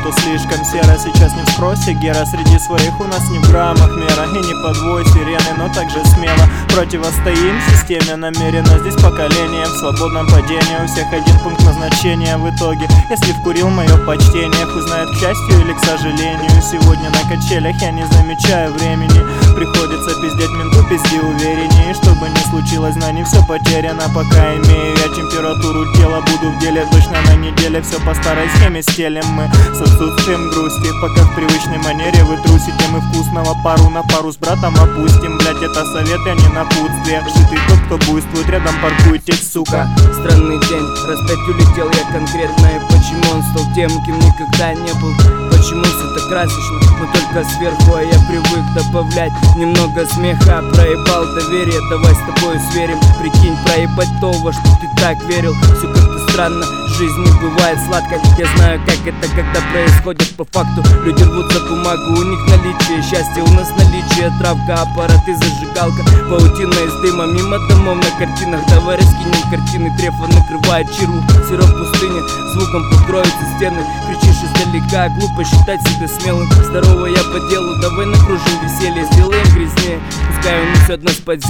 что слишком серо. Сейчас не в спросе гера, среди своих у нас не в граммах мера. И не подвой сирены, но также смело противостоим системе намеренно. Здесь поколение в свободном падении, у всех один пункт назначения в итоге. Если вкурил, мое почтение, хуй знает, к счастью или к сожалению. Сегодня на качелях я не замечаю времени, приходится пиздеть менту, пизди увереннее. Чтобы не случилось, знаний, все потеряно. Пока имею я температуру тела, буду в деле точно на неделе. Все по старой схеме стелем мы с отсутствием грусти. Пока в привычной манере вы трусите, мы вкусного пару на пару с братом опустим. Блять, это совет, а не напутствие. Житый тот, кто буйствует рядом, паркуйтесь, сука. Странный день, раз 5 улетел я конкретно. И почему он стал тем, кем никогда не был? Почему все так красочно, но только сверху, а я привык добавлять немного смеха. Проебал доверие, давай с тобой сверим. Прикинь, проебать то, во что ты так верил. Все как-то странно, жизнь не бывает сладкой. Я знаю, как это, когда происходит по факту. Люди рвут за бумагу, у них наличие счастья, у нас наличие травка, аппарат и зажигалка. Паутина из дыма, мимо домов на картинах. Давай раскинем картины, трефа накрывает чиру. Сироп пустыни, звуком покроются стены. Кричишь издалека, глупо считать себя смелым. Здорово, я по делу, давай накружим веселье, сделаем грязнее. Пускай унесет нас под